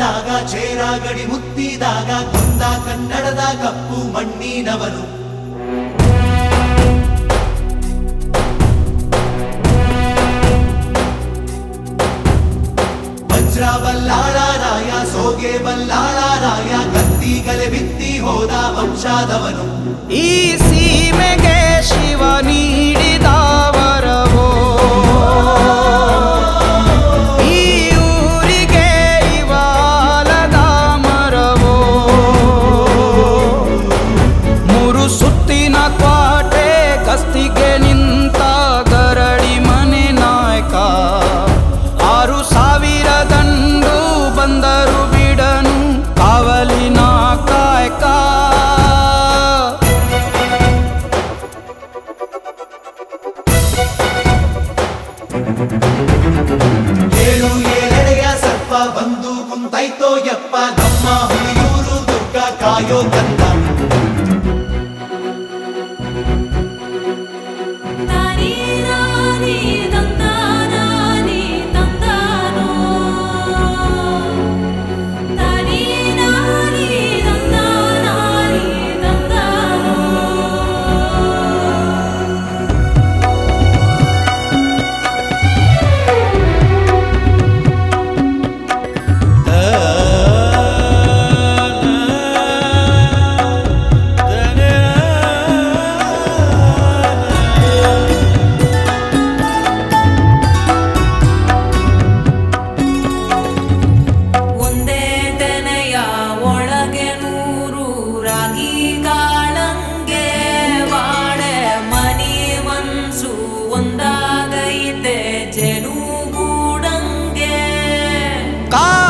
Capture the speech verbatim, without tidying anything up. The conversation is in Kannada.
ಬಂದಾಗ ಚೇರಾಗಡಿ ಮುತ್ತಿದಾಗ ಕೊಂದ ಕನ್ನಡದ ಕಪ್ಪು ಮಣ್ಣಿನವನು. ವಜ್ರ ಬಲ್ಲಾಳರಾಯ ಸೋಗೆ ಬಲ್ಲಾಳರಾಯ ಕತ್ತಿಗಲೆ ಬಿತ್ತಿ ಹೋದ ವಂಶಾದವನು. ಈ ಸೀಮೆಗೆ ಶಿವ ನೀಡಿದ ವರವೋ, ಈ ಊರಿಗೆ ಇವಾಲದ ಮರವೋ, ಮೂರು ಸುತ್ತಿನ ಕ್ವಾಟೆ ಗಸ್ತಿಗೆ ನಿಂತ ಗರಡಿ ಮನೆ ನಾಯಕ. ಆರು ಸಾವಿರ ದಂಡು ಬಂದರು ಬಿಡನು ಕಾವಲಿನ ಕಾಯಕ. ಏಳು ಏಳೆಡೆಯ ಸರ್ಪ ಬಂದು ಕುಂತೈತೋ ಯಪ್ಪ, ನಮ್ಮ ಹುಲಿಯೂರು ದುರ್ಗ ಕಾಯೋ ಕಂದ. का